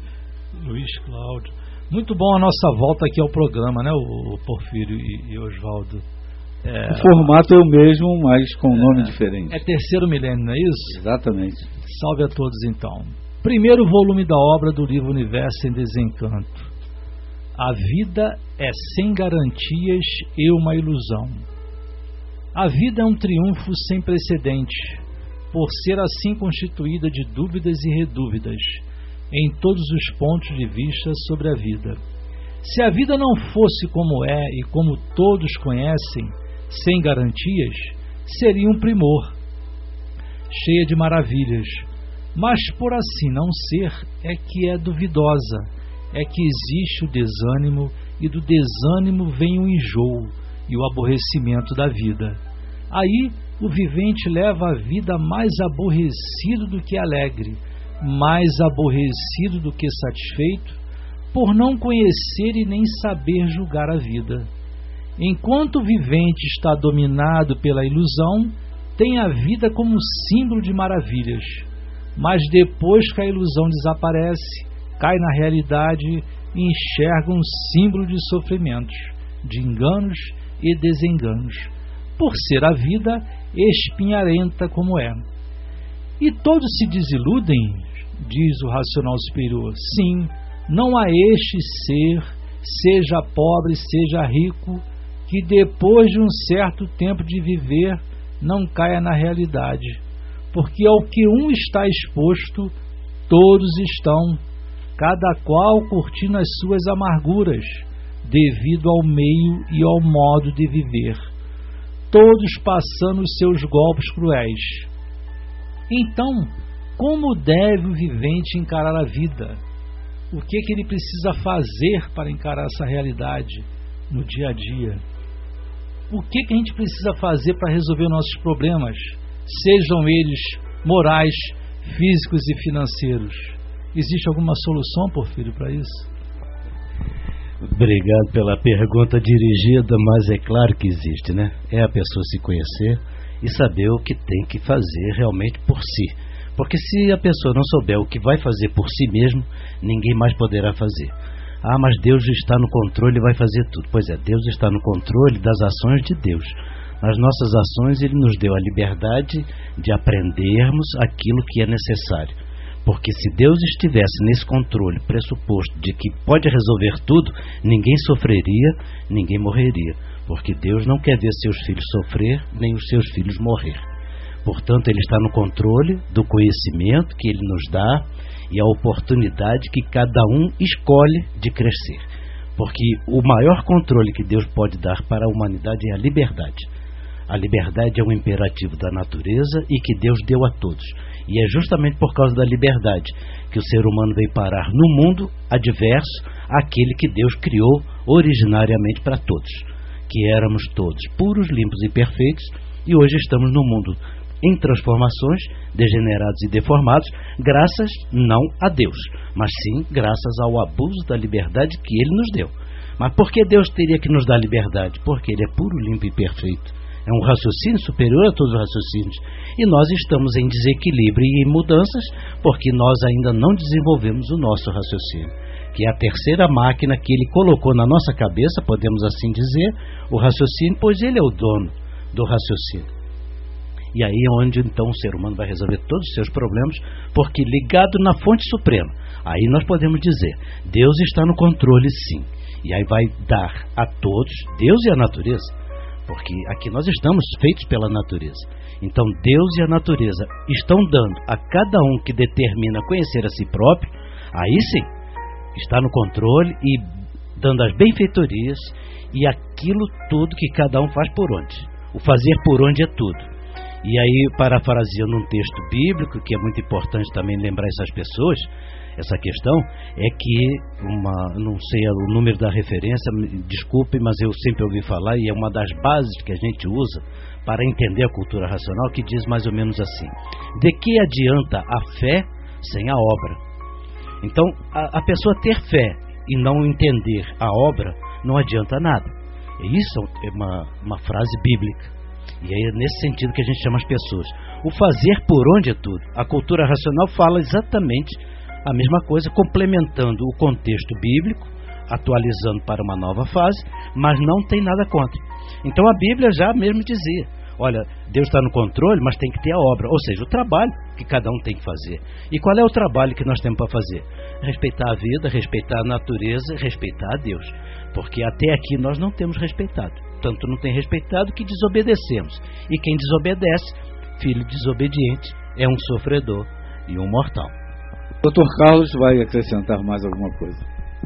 Luiz Cláudio. Muito bom a nossa volta aqui ao programa, né, o Porfírio e, e Oswaldo. É, o formato é o mesmo, mas com um nome é, diferente. É terceiro milênio, não é isso? Exatamente. Salve a todos então. Primeiro volume da obra do livro Universo em Desencanto. A vida é sem garantias e uma ilusão. A vida é um triunfo sem precedente, por ser assim constituída de dúvidas e redúvidas, em todos os pontos de vista sobre a vida. Se a vida não fosse como é e como todos conhecem, sem garantias, seria um primor, cheia de maravilhas. Mas por assim não ser, é que é duvidosa, é que existe o desânimo, e do desânimo vem o enjoo e o aborrecimento da vida. Aí o vivente leva a vida mais aborrecido do que alegre, mais aborrecido do que satisfeito, por não conhecer e nem saber julgar a vida. Enquanto o vivente está dominado pela ilusão, tem a vida como símbolo de maravilhas, mas depois que a ilusão desaparece, cai na realidade e enxerga um símbolo de sofrimentos, de enganos e desenganos, por ser a vida espinharenta como é. E todos se desiludem, diz o racional superior. Sim, não há este ser, seja pobre, seja rico, que depois de um certo tempo de viver não caia na realidade, porque ao que um está exposto, todos estão, cada qual curtindo as suas amarguras, devido ao meio e ao modo de viver, todos passando os seus golpes cruéis. Então, como deve o vivente encarar a vida? O que, que ele precisa fazer para encarar essa realidade no dia a dia? O que, que a gente precisa fazer para resolver nossos problemas, sejam eles morais, físicos e financeiros? Existe alguma solução, Porfírio, para isso? Obrigado pela pergunta dirigida, mas é claro que existe, né? É a pessoa se conhecer e saber o que tem que fazer realmente por si. Porque se a pessoa não souber o que vai fazer por si mesmo, ninguém mais poderá fazer. Ah, mas Deus está no controle e vai fazer tudo. Pois é, Deus está no controle das ações de Deus. Nas nossas ações Ele nos deu a liberdade de aprendermos aquilo que é necessário. Porque se Deus estivesse nesse controle pressuposto de que pode resolver tudo, ninguém sofreria, ninguém morreria. Porque Deus não quer ver seus filhos sofrer, nem os seus filhos morrer. Portanto, Ele está no controle do conhecimento que Ele nos dá e a oportunidade que cada um escolhe de crescer. Porque o maior controle que Deus pode dar para a humanidade é a liberdade. A liberdade é um imperativo da natureza e que Deus deu a todos. E é justamente por causa da liberdade que o ser humano veio parar no mundo adverso àquele que Deus criou originariamente para todos. Que éramos todos puros, limpos e perfeitos, e hoje estamos no mundo em transformações, degenerados e deformados, graças não a Deus, mas sim graças ao abuso da liberdade que Ele nos deu. Mas por que Deus teria que nos dar liberdade? Porque Ele é puro, limpo e perfeito. É um raciocínio superior a todos os raciocínios. E nós estamos em desequilíbrio e em mudanças, porque nós ainda não desenvolvemos o nosso raciocínio, que é a terceira máquina que Ele colocou na nossa cabeça, podemos assim dizer, o raciocínio, pois Ele é o dono do raciocínio. E aí é onde então o ser humano vai resolver todos os seus problemas, porque ligado na fonte suprema, aí nós podemos dizer, Deus está no controle sim, e aí vai dar a todos, Deus e a natureza, porque aqui nós estamos feitos pela natureza, então Deus e a natureza estão dando a cada um que determina conhecer a si próprio, aí sim, está no controle e dando as benfeitorias e aquilo tudo que cada um faz por onde, o fazer por onde é tudo. E aí, parafraseando um texto bíblico, que é muito importante também lembrar essas pessoas, essa questão, é que, uma, não sei o número da referência, desculpe, mas eu sempre ouvi falar, e é uma das bases que a gente usa para entender a cultura racional, que diz mais ou menos assim: de que adianta a fé sem a obra? Então, a, a pessoa ter fé e não entender a obra, não adianta nada. E isso é uma, uma frase bíblica. E é nesse sentido que a gente chama as pessoas. O fazer por onde é tudo. A cultura racional fala exatamente a mesma coisa, complementando o contexto bíblico, atualizando para uma nova fase, mas não tem nada contra. Então a Bíblia já mesmo dizia, olha, Deus está no controle, mas tem que ter a obra, ou seja, o trabalho que cada um tem que fazer. E qual é o trabalho que nós temos para fazer? Respeitar a vida, respeitar a natureza, respeitar a Deus. Porque até aqui nós não temos respeitado. Tanto não tem respeitado que desobedecemos. E quem desobedece, filho desobediente, é um sofredor e um mortal. doutor Carlos vai acrescentar mais alguma coisa.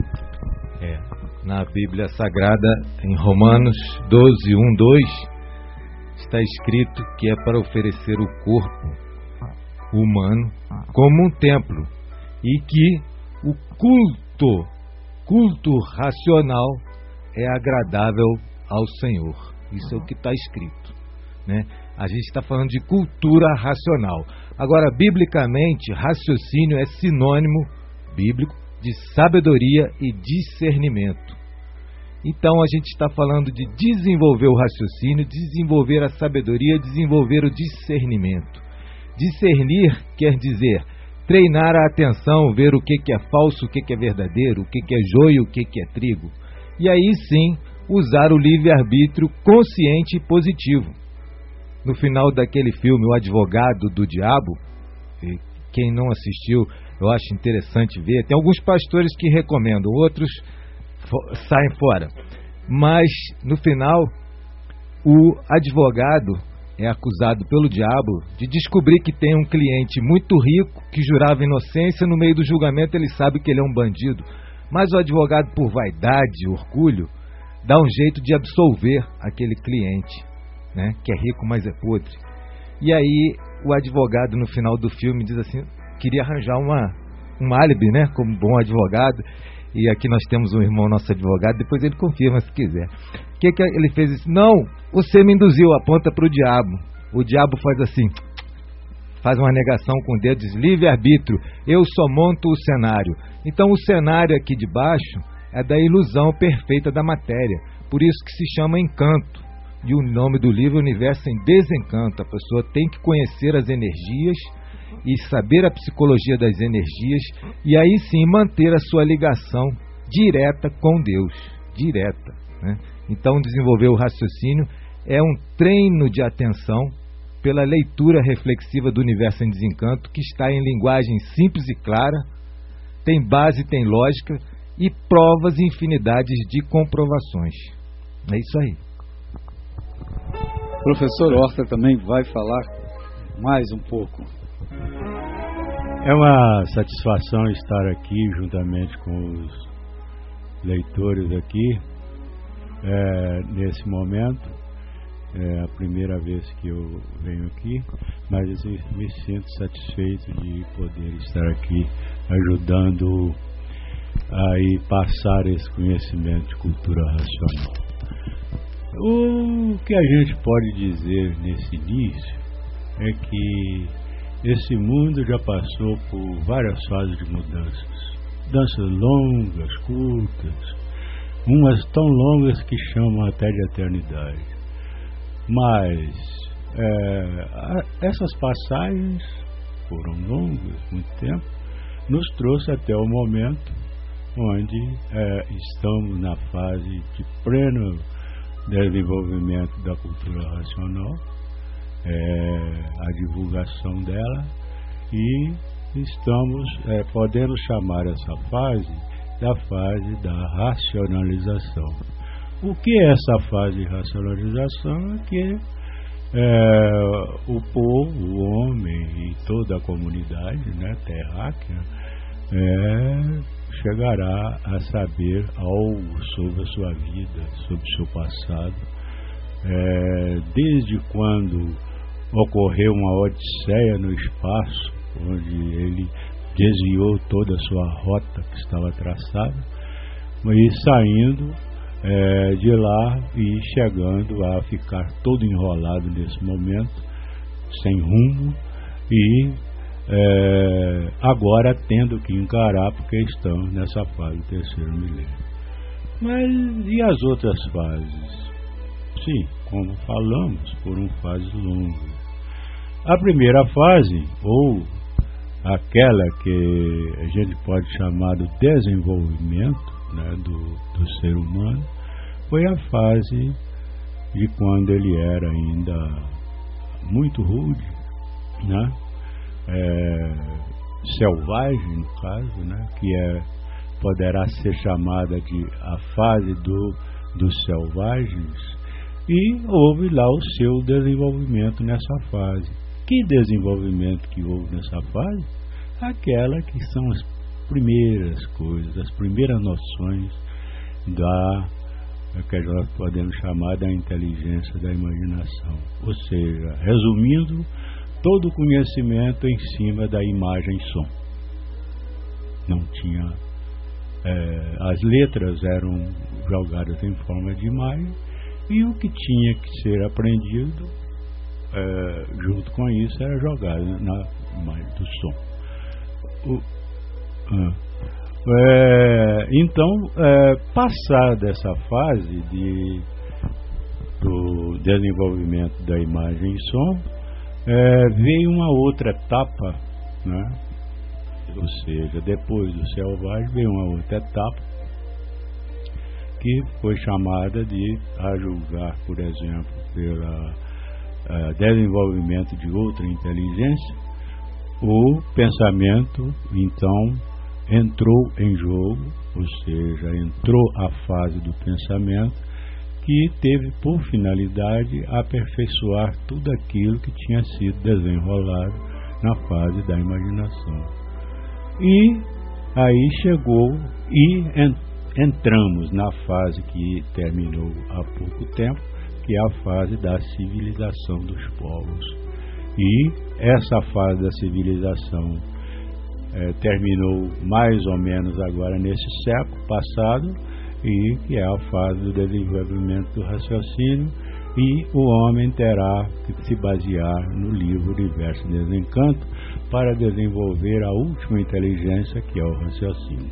É, na Bíblia Sagrada, em Romanos doze, um, dois, está escrito que é para oferecer o corpo humano como um templo e que o culto, culto racional é agradável ao Senhor. Isso é o que está escrito, né? A gente está falando de cultura racional. Agora, biblicamente, raciocínio é sinônimo bíblico de sabedoria e discernimento. Então, a gente está falando de desenvolver o raciocínio, desenvolver a sabedoria, desenvolver o discernimento. Discernir quer dizer treinar a atenção, ver o que, que é falso, o que, que é verdadeiro, o que, que é joio, o que, que é trigo. E aí sim, usar o livre-arbítrio consciente e positivo. No final daquele filme, O Advogado do Diabo, quem não assistiu, eu acho interessante ver. Tem alguns pastores que recomendam, outros fo- saem fora. Mas, no final, o advogado é acusado pelo diabo de descobrir que tem um cliente muito rico que jurava inocência. No meio do julgamento ele sabe que ele é um bandido, mas o advogado, por vaidade, orgulho, dá um jeito de absolver aquele cliente, né, que é rico, mas é podre. E aí o advogado, no final do filme, diz assim, queria arranjar uma, um álibi, né, como bom advogado. E aqui nós temos um irmão nosso advogado, depois ele confirma se quiser. O que, que ele fez? Isso? Não, você me induziu, aponta para o diabo. O diabo faz assim, faz uma negação com o dedo, diz, livre-arbítrio, eu só monto o cenário. Então o cenário aqui de baixo é da ilusão perfeita da matéria. Por isso que se chama encanto. E o nome do livro, Universo em Desencanto. A pessoa tem que conhecer as energias e saber a psicologia das energias, e aí sim manter a sua ligação direta com Deus, direta, né? Então desenvolver o raciocínio é um treino de atenção pela leitura reflexiva do Universo em Desencanto, que está em linguagem simples e clara, tem base, tem lógica e provas e infinidades de comprovações. É isso aí. O professor Horta também vai falar mais um pouco. É uma satisfação estar aqui juntamente com os leitores aqui, é, nesse momento. É a primeira vez que eu venho aqui, mas eu me sinto satisfeito de poder estar aqui ajudando a ir passar esse conhecimento de cultura racional. O que a gente pode dizer nesse início é que esse mundo já passou por várias fases de mudanças. Mudanças longas, curtas, umas tão longas que chamam até de eternidade. Mas é, essas passagens foram longas, muito tempo, nos trouxe até o momento onde é, estamos na fase de pleno desenvolvimento da cultura racional, é, a divulgação dela, e estamos é, podendo chamar essa fase da fase da racionalização. O que é essa fase de racionalização? É que é, o povo, o homem e toda a comunidade, né, terráquea, é, chegará a saber algo sobre a sua vida, sobre o seu passado, é, desde quando ocorreu uma odisseia no espaço, onde ele desviou toda a sua rota que estava traçada, e saindo é, de lá e chegando a ficar todo enrolado nesse momento, sem rumo, e é, agora tendo que encarar, porque estamos nessa fase do terceiro milênio. Mas e as outras fases? Sim, como falamos, foram fases longas. A primeira fase, ou aquela que a gente pode chamar de desenvolvimento, né, do, do ser humano, foi a fase de quando ele era ainda muito rude, né, é, selvagem, no caso, né, que é, poderá ser chamada de a fase do, dos selvagens, e houve lá o seu desenvolvimento nessa fase. Que desenvolvimento que houve nessa fase? Aquela que são as primeiras coisas, as primeiras noções da, que nós podemos chamar da inteligência da imaginação. Ou seja, resumindo, todo o conhecimento em cima da imagem e som. Não tinha... É, as letras eram jogadas em forma de imagem, e o que tinha que ser aprendido é, junto com isso era jogado na imagem do som. O, ah, é, então, é, passar dessa fase de, do desenvolvimento da imagem e som, é, veio uma outra etapa, né, ou seja, depois do selvagem veio uma outra etapa que foi chamada de, a julgar, por exemplo, pelo uh, desenvolvimento de outra inteligência, o pensamento então entrou em jogo, ou seja, entrou a fase do pensamento que teve por finalidade aperfeiçoar tudo aquilo que tinha sido desenrolado na fase da imaginação. E aí chegou e entramos na fase que terminou há pouco tempo, que é a fase da civilização dos povos. E essa fase da civilização é, terminou mais ou menos agora nesse século passado, e que é a fase do desenvolvimento do raciocínio, e o homem terá que se basear no livro Universo em Desencanto para desenvolver a última inteligência, que é o raciocínio.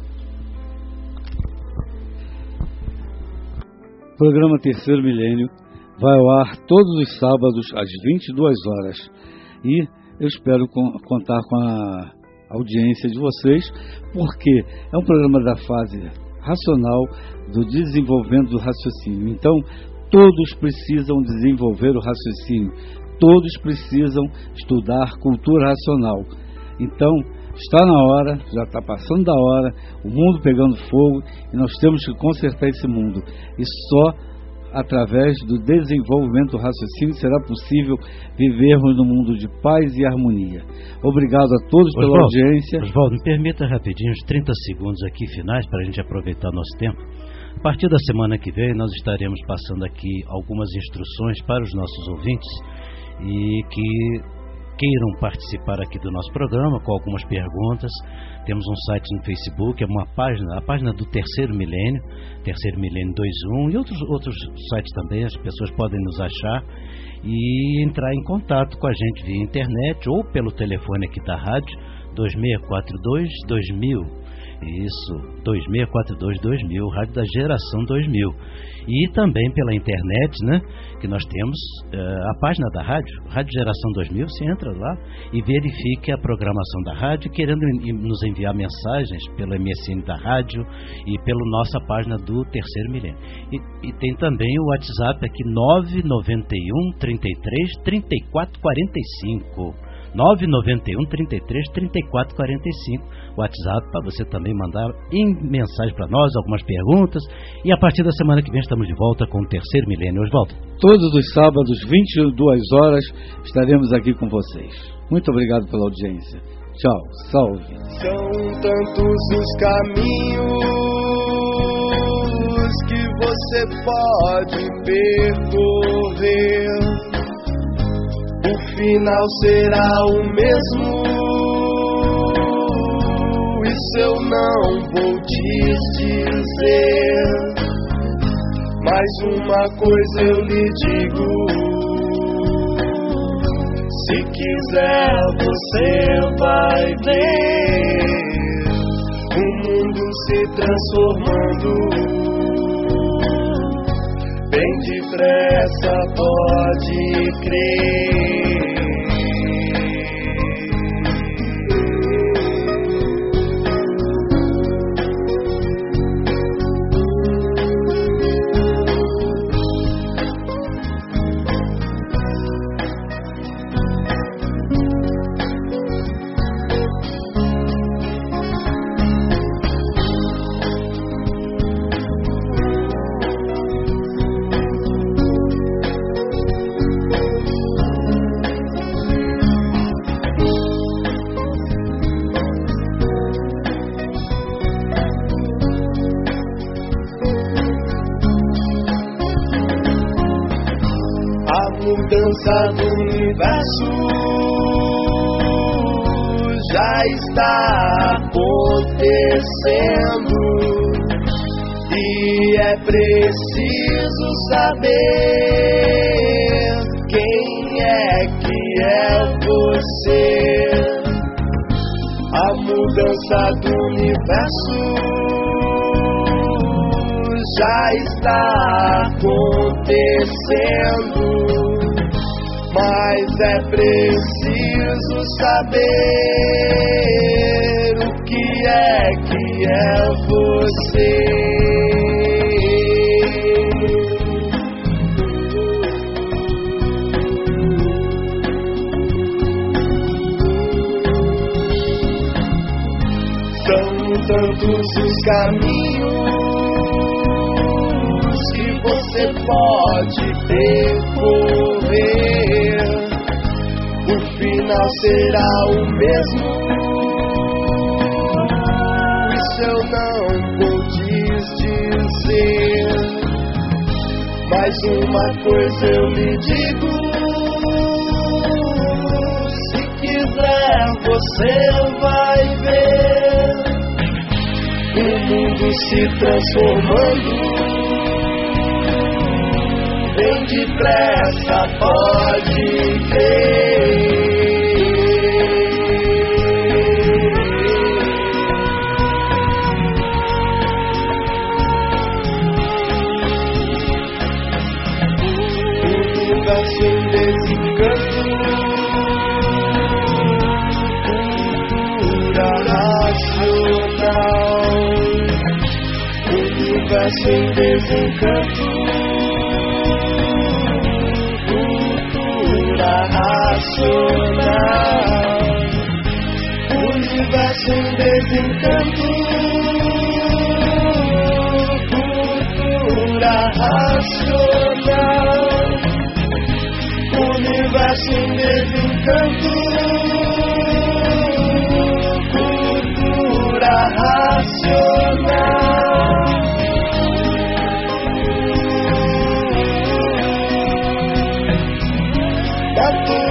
O programa Terceiro Milênio vai ao ar todos os sábados às vinte e duas horas, e eu espero contar com a audiência de vocês, porque é um programa da fase racional do desenvolvimento do raciocínio. Então, todos precisam desenvolver o raciocínio, todos precisam estudar cultura racional. Então, está na hora, já está passando da hora, o mundo pegando fogo, e nós temos que consertar esse mundo. E só através do desenvolvimento do raciocínio será possível vivermos num mundo de paz e harmonia. Obrigado a todos pela Osvaldo, audiência. Osvaldo, me permita rapidinho uns trinta segundos aqui finais para a gente aproveitar nosso tempo. A partir da semana que vem nós estaremos passando aqui algumas instruções para os nossos ouvintes e que queiram participar aqui do nosso programa com algumas perguntas. Temos um site no Facebook, é uma página, a página do Terceiro Milênio, Terceiro Milênio vinte e um, e outros, outros sites também, as pessoas podem nos achar e entrar em contato com a gente via internet ou pelo telefone aqui da rádio, dois seis quatro dois, dois mil. Isso, dois seis quatro dois, dois mil, Rádio da Geração dois mil. E também pela internet, né, que nós temos uh, a página da rádio, Rádio Geração dois mil, você entra lá e verifique a programação da rádio, querendo nos enviar mensagens pelo M S N da rádio e pela nossa página do Terceiro Milênio. E, e tem também o WhatsApp aqui, nove nove um, trinta e três, trinta e quatro quarenta e cinco. nove nove um, trinta e três, trinta e quatro quarenta e cinco, WhatsApp, para você também mandar em mensagem para nós algumas perguntas. E a partir da semana que vem estamos de volta com o Terceiro Milênio. Osvaldo, todos os sábados, vinte e duas horas, estaremos aqui com vocês. Muito obrigado pela audiência. Tchau, salve. São tantos os caminhos que você pode percorrer, o final será o mesmo. Isso eu não vou te dizer, mas uma coisa eu lhe digo: se quiser você vai ver o mundo se transformando. Bem depressa, pode crer. Mudança do universo já está acontecendo e é preciso saber quem é que é você. A mudança do universo já está acontecendo, mas é preciso saber o que é que é você? São tantos os caminhos que você pode percorrer, o final será o mesmo. Isso eu não pude dizer, mas uma coisa eu lhe digo: se quiser você vai ver o mundo se transformando. Bem depressa, pode ver. O universo em desencanto, cultura racional. O universo em desencanto, racional, universo em desencanto, cultura racional, universo em desencanto, cultura racional. Tá